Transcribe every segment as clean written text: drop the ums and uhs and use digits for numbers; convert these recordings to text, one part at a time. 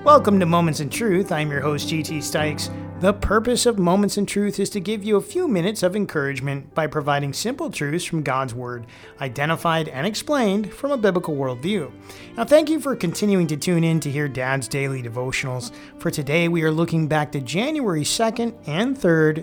Welcome to Moments in Truth. I'm your host, GT Stykes. The purpose of Moments in Truth is to give you a few minutes of encouragement by providing simple truths from God's Word, identified and explained from a biblical worldview. Now, thank you for continuing to tune in to hear Dad's Daily Devotionals. For today, we are looking back to January 2nd and 3rd,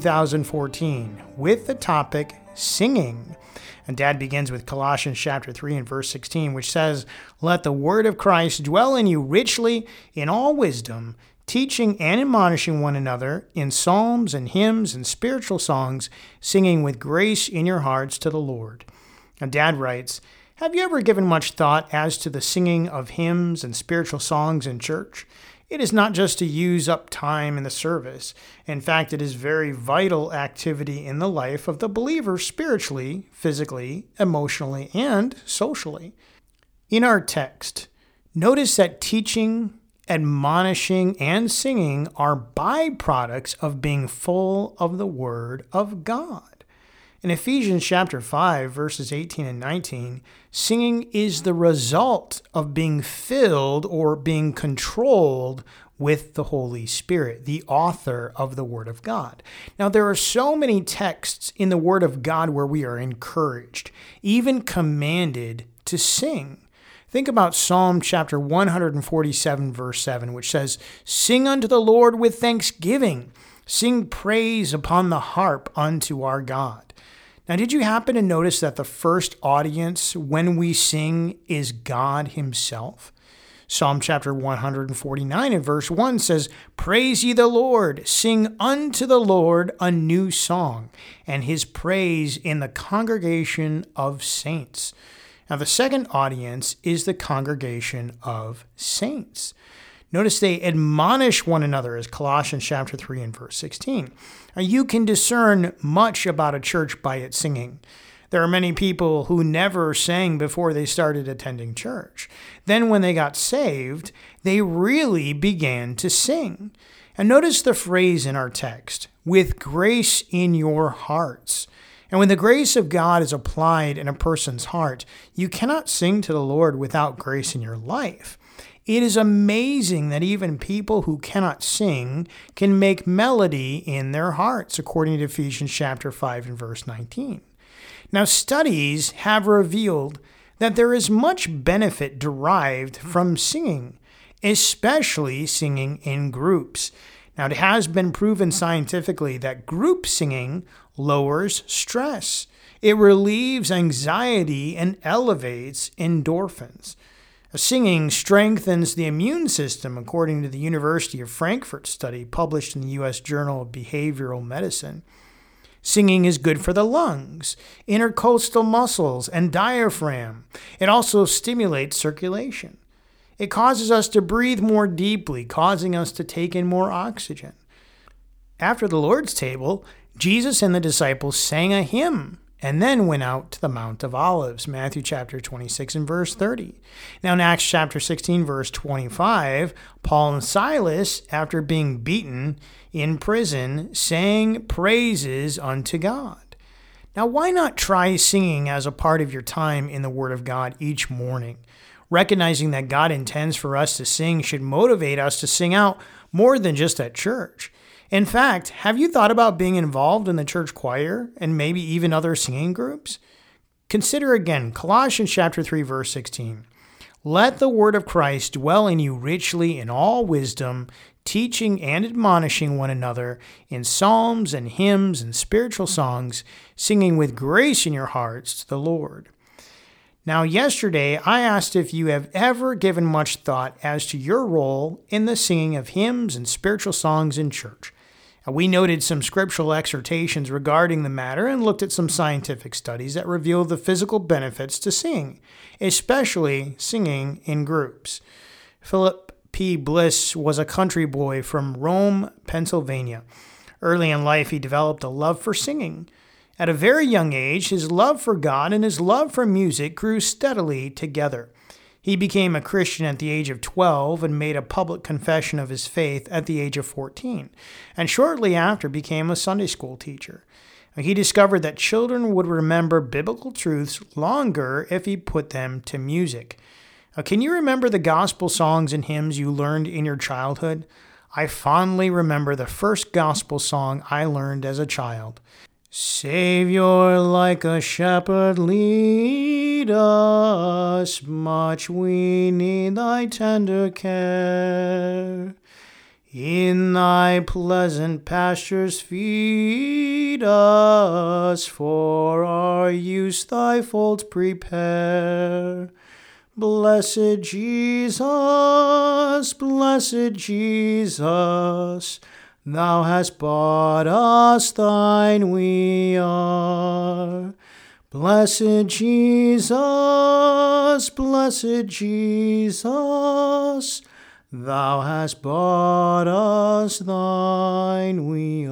2014, with the topic Singing. And Dad begins with Colossians chapter 3 and verse 16, which says, "Let the word of Christ dwell in you richly in all wisdom, teaching and admonishing one another in psalms and hymns and spiritual songs, singing with grace in your hearts to the Lord." And Dad writes, "Have you ever given much thought as to the singing of hymns and spiritual songs in church? It is not just to use up time in the service. In fact, it is very vital activity in the life of the believer spiritually, physically, emotionally, and socially." In our text, notice that teaching, admonishing, and singing are byproducts of being full of the Word of God. In Ephesians chapter 5, verses 18 and 19, singing is the result of being filled or being controlled with the Holy Spirit, the author of the Word of God. Now, there are so many texts in the Word of God where we are encouraged, even commanded to sing. Think about Psalm chapter 147, verse 7, which says, "Sing unto the Lord with thanksgiving. Sing praise upon the harp unto our God." Now, did you happen to notice that the first audience when we sing is God Himself? Psalm chapter 149 and verse 1 says, "Praise ye the Lord, sing unto the Lord a new song, and His praise in the congregation of saints." Now, the second audience is the congregation of saints. Notice they admonish one another, as Colossians chapter 3 and verse 16. Now, you can discern much about a church by its singing. There are many people who never sang before they started attending church. Then when they got saved, they really began to sing. And notice the phrase in our text, "with grace in your hearts." And when the grace of God is applied in a person's heart, you cannot sing to the Lord without grace in your life. It is amazing that even people who cannot sing can make melody in their hearts, according to Ephesians chapter 5 and verse 19. Now, studies have revealed that there is much benefit derived from singing, especially singing in groups. Now, it has been proven scientifically that group singing lowers stress. It relieves anxiety and elevates endorphins. Singing strengthens the immune system, according to the University of Frankfurt study published in the U.S. Journal of Behavioral Medicine. Singing is good for the lungs, intercostal muscles, and diaphragm. It also stimulates circulation. It causes us to breathe more deeply, causing us to take in more oxygen. After the Lord's table, Jesus and the disciples sang a hymn and then went out to the Mount of Olives, Matthew chapter 26 and verse 30. Now in Acts chapter 16, verse 25, Paul and Silas, after being beaten in prison, sang praises unto God. Now, why not try singing as a part of your time in the Word of God each morning? Recognizing that God intends for us to sing should motivate us to sing out more than just at church. In fact, have you thought about being involved in the church choir and maybe even other singing groups? Consider again Colossians chapter 3, verse 16. "Let the word of Christ dwell in you richly in all wisdom, teaching and admonishing one another in psalms and hymns and spiritual songs, singing with grace in your hearts to the Lord." Now, yesterday, I asked if you have ever given much thought as to your role in the singing of hymns and spiritual songs in church. We noted some scriptural exhortations regarding the matter and looked at some scientific studies that reveal the physical benefits to singing, especially singing in groups. Philip P. Bliss was a country boy from Rome, Pennsylvania. Early in life, he developed a love for singing. At a very young age, his love for God and his love for music grew steadily together. He became a Christian at the age of 12 and made a public confession of his faith at the age of 14, and shortly after became a Sunday school teacher. He discovered that children would remember biblical truths longer if he put them to music. Now, can you remember the gospel songs and hymns you learned in your childhood? I fondly remember the first gospel song I learned as a child. Savior, like a shepherd, lead us, much we need thy tender care. In thy pleasant pastures feed us, for our use thy folds prepare. Blessed Jesus, thou hast bought us, thine we are. Blessed Jesus, thou hast bought us, thine we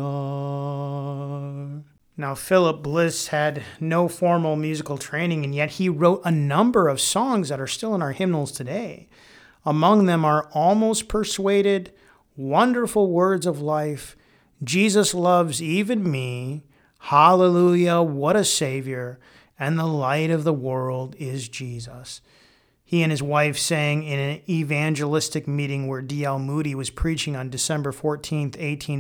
are. Now, Philip Bliss had no formal musical training, and yet he wrote a number of songs that are still in our hymnals today. Among them are Almost Persuaded, Wonderful Words of Life, Jesus Loves Even Me, Hallelujah, What a Savior, and The Light of the World is Jesus. He and his wife sang in an evangelistic meeting where D.L. Moody was preaching on December 14th,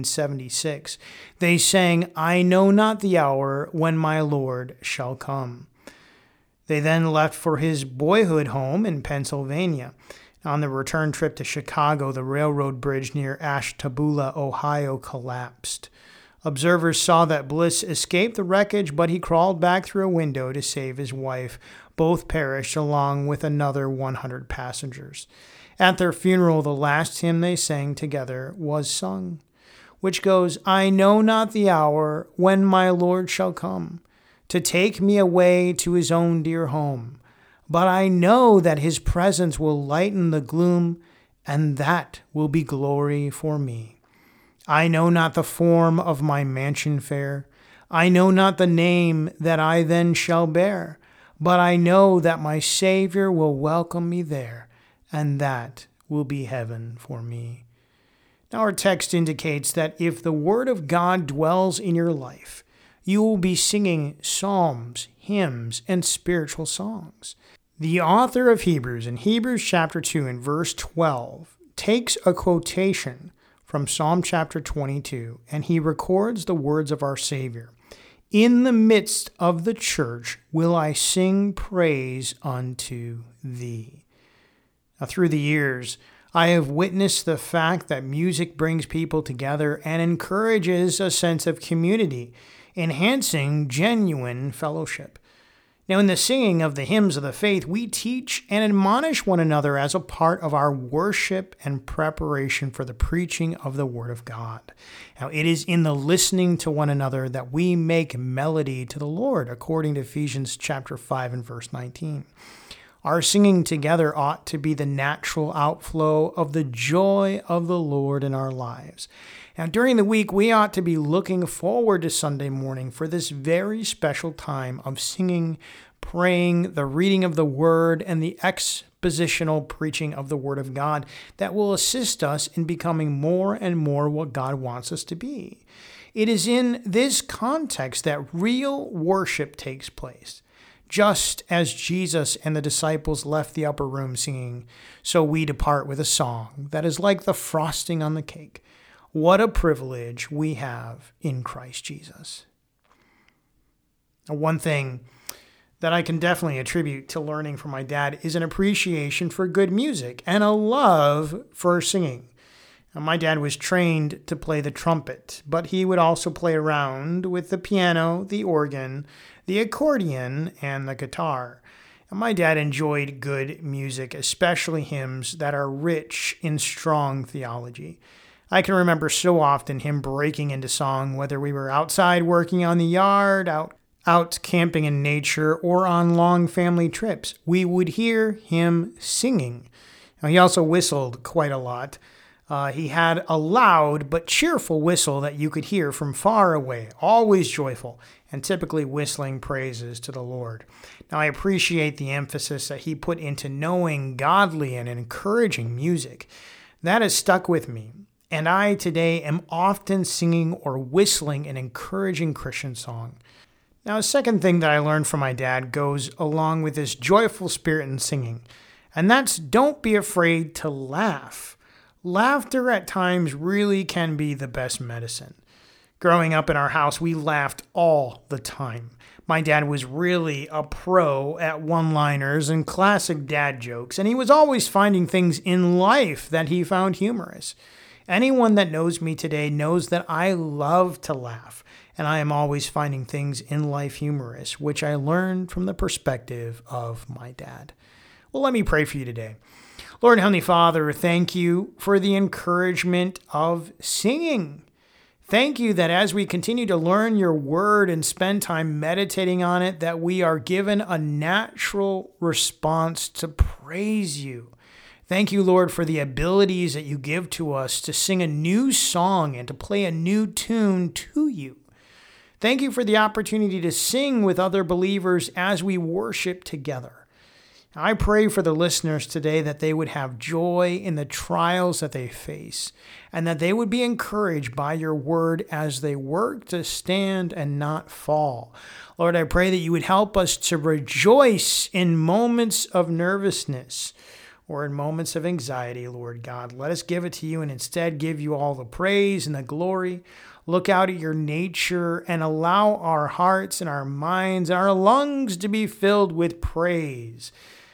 1876. They sang, I know not the hour when my Lord shall come. They then left for his boyhood home in Pennsylvania. On the return trip to Chicago, the railroad bridge near Ashtabula, Ohio, collapsed. Observers saw that Bliss escaped the wreckage, but he crawled back through a window to save his wife. Both perished along with another 100 passengers. At their funeral, the last hymn they sang together was sung, which goes, I know not the hour when my Lord shall come to take me away to his own dear home, but I know that his presence will lighten the gloom, and that will be glory for me. I know not the form of my mansion fair, I know not the name that I then shall bear, but I know that my Savior will welcome me there, and that will be heaven for me. Now, our text indicates that if the Word of God dwells in your life, you will be singing psalms, hymns, and spiritual songs. The author of Hebrews, in Hebrews chapter 2 and verse 12, takes a quotation from Psalm chapter 22, and he records the words of our Savior. In the midst of the church will I sing praise unto thee. Now, through the years, I have witnessed the fact that music brings people together and encourages a sense of community, enhancing genuine fellowship. Now, in the singing of the hymns of the faith, we teach and admonish one another as a part of our worship and preparation for the preaching of the Word of God. Now, it is in the listening to one another that we make melody to the Lord, according to Ephesians chapter 5 and verse 19. Our singing together ought to be the natural outflow of the joy of the Lord in our lives. Now, during the week, we ought to be looking forward to Sunday morning for this very special time of singing, praying, the reading of the Word, and the expositional preaching of the Word of God that will assist us in becoming more and more what God wants us to be. It is in this context that real worship takes place. Just as Jesus and the disciples left the upper room singing, so we depart with a song that is like the frosting on the cake. What a privilege we have in Christ Jesus. One thing that I can definitely attribute to learning from my dad is an appreciation for good music and a love for singing. Now, my dad was trained to play the trumpet, but he would also play around with the piano, the organ, the accordion, and the guitar. And my dad enjoyed good music, especially hymns that are rich in strong theology. I can remember so often him breaking into song, whether we were outside working on the yard, out camping in nature, or on long family trips. We would hear him singing. Now, he also whistled quite a lot. He had a loud but cheerful whistle that you could hear from far away, always joyful, and typically whistling praises to the Lord. Now, I appreciate the emphasis that he put into knowing godly and encouraging music. That has stuck with me. And I today am often singing or whistling an encouraging Christian song. Now, a second thing that I learned from my dad goes along with this joyful spirit in singing. And that's don't be afraid to laugh. Laughter at times really can be the best medicine. Growing up in our house, we laughed all the time. My dad was really a pro at one-liners and classic dad jokes, and he was always finding things in life that he found humorous. Anyone that knows me today knows that I love to laugh, and I am always finding things in life humorous, which I learned from the perspective of my dad. Well, let me pray for you today. Lord Heavenly Father, thank you for the encouragement of singing. Thank you that as we continue to learn your word and spend time meditating on it, that we are given a natural response to praise you. Thank you, Lord, for the abilities that you give to us to sing a new song and to play a new tune to you. Thank you for the opportunity to sing with other believers as we worship together. I pray for the listeners today that they would have joy in the trials that they face and that they would be encouraged by your word as they work to stand and not fall. Lord, I pray that you would help us to rejoice in moments of nervousness or in moments of anxiety, Lord God. Let us give it to you and instead give you all the praise and the glory. Look out at your nature and allow our hearts and our minds and our lungs to be filled with praise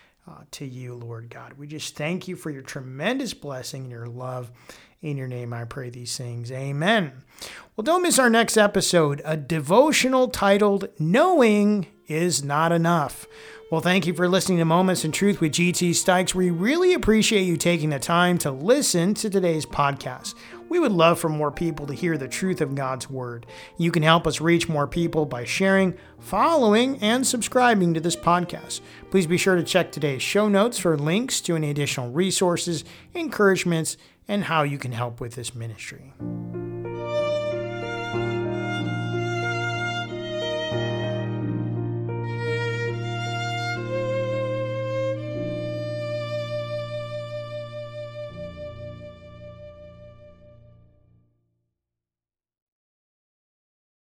to you, Lord God. We just thank you for your tremendous blessing and your love. In your name, I pray these things. Amen. Well, don't miss our next episode, a devotional titled, Knowing is Not Enough. Well, thank you for listening to Moments in Truth with G.T. Stikes. We really appreciate you taking the time to listen to today's podcast. We would love for more people to hear the truth of God's Word. You can help us reach more people by sharing, following, and subscribing to this podcast. Please be sure to check today's show notes for links to any additional resources, encouragements, and how you can help with this ministry.